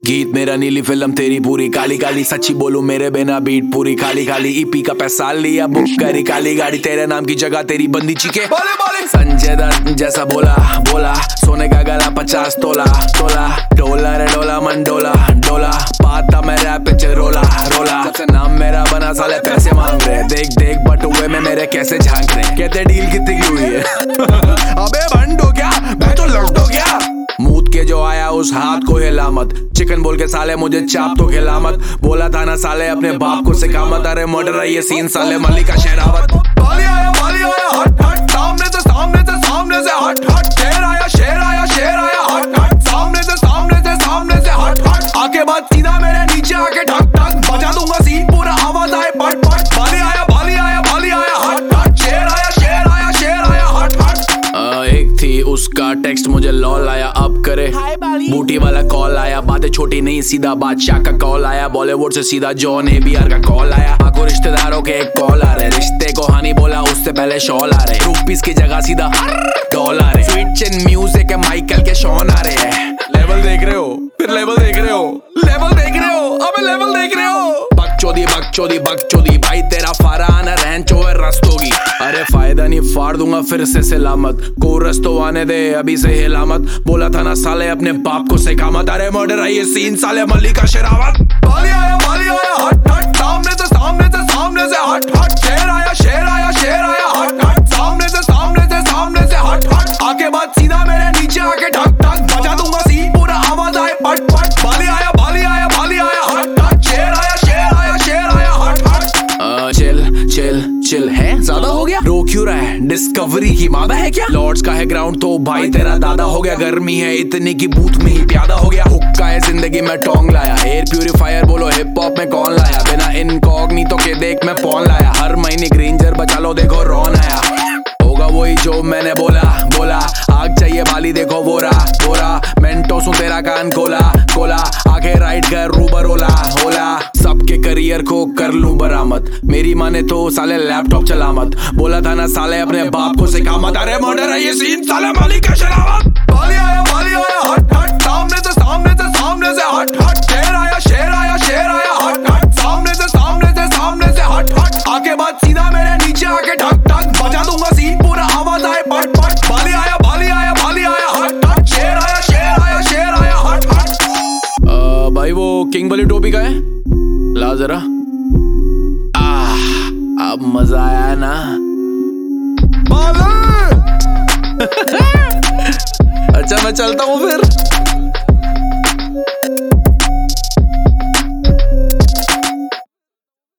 गीत मेरा नीली फिल्म तेरी पूरी काली काली, सच्ची बोलूं मेरे बिना बीट पूरी खाली खाली। ईपी का पैसा लिया बुक करी काली गाड़ी, तेरे नाम की जगह तेरी बंदी चीखे बोले बोले। संजय दत्त जैसा बोला बोला, सोने का गला 50 तोला तोला। डोला रे डोला मन डोला डोला, पाता मैं रैप पे रोला रोला। सबसे नाम मेरा बना साले पैसे मांग रहे, देख देख बटुए में मेरे कैसे झांक रहे। कहते डील कितनी की हुई है अबे बंडो क्या मैं तो लौटो क्या। मूत के जो आया उस हाथ को हिला मत, चिकन बोल के साले मुझे चाप तो खिला मत। बोला था ना साले अपने बाप को सिखा मत, अरे मर्डर है ये सीन साले मल्लिका शेरावत। बाली आया हट हट, सामने से हट हट। शेर आया हट हट, सामने से हट। आके बात सीधा मेरे नीचे आके ठक ठक, बजा दूंगा सीन पूरा आवाज आए पट पट। बाली आया हट हट, शेर आया हट हट। एक थी उसका टेक्स्ट मुझे लॉल आया, अब करे बूटी वाला कॉल आया। बातें छोटी नहीं सीधा बादशाह का कॉल आया, बॉलीवुड से सीधा जॉन ABR का कॉल आया। आको रिश्तेदारों के एक कॉल आ रहे, रिश्ते को हानि बोला उससे पहले शॉल आ रहे। रुपीस की जगह सीधा डॉलर है, स्विच इन म्यूजिक है माइकल के शॉन आ रहे हैं। लेवल देख रहे हो फिर लेवल देख रहे हो, लेवल देख रहे हो अबे लेवल देख रहे हो। बकचोदी भाई तेरा फरहान रैंचो है रस्तोगी। अरे फायदा नहीं फाड़ दूंगा फिर से सलामत, कोरस तो आने दे अभी से हिलामत। बोला था ना साले अपने बाप को सिखा मत, अरे मर्डर है ये सीन साले मल्लिका शेरावत। बाली आया हट हट, सामने से हट हट। शेर आया हट हट, सामने से हट हट। आके बात सीधा मेरे नीचे आके ठक ठक, बजा दूंगा सीन पूरा आवाज आए पट पट। बाली आया हट हट, शेर आया हट हट। चिल है ज्यादा हो गया, रो क्यों रहा है? डिस्कवरी की मादा है क्या? लॉर्ड्स का है ग्राउंड तो भाई तेरा दादा हो गया। गर्मी है इतनी की बूथ में ही प्यादा हो गया। हुक्का है जिंदगी में टोंग लाया, एयर प्यूरिफायर बोलो हिप हॉप में कौन लाया। बिना इनकॉग्निटो के देख मैं पॉन लाया, हर महीने ग्रेंजर बचा लो देखो रॉन आया। होगा वही जो मैंने बोला आग चाहिए बाली देखो बोरा। मेंटोस हूं तेरा कान खोला आगे राइड कर रूबर होला सबके करियर को कर लूं बरामद। मेरी माने तो साले लैपटॉप चला मत, बोला था ना साले अपने बाप को सिखा मत। अरे मर्डर है ये सीन साले मल्लिका शेरावत। बाली आया हट हट, सामने से हट हट। शेर आया हट हट, सामने से हट हट। आके बात सीधा मेरे नीचे आके ठक ठक, बजा दूंगा सीन पूरा आवाज आए पट पट। बाली आया हट हट, शेर आया हट हट। भाई वो किंग वाली टोपी का है, ला जरा। अब मजा आया ना अच्छा मैं चलता हूँ फिर।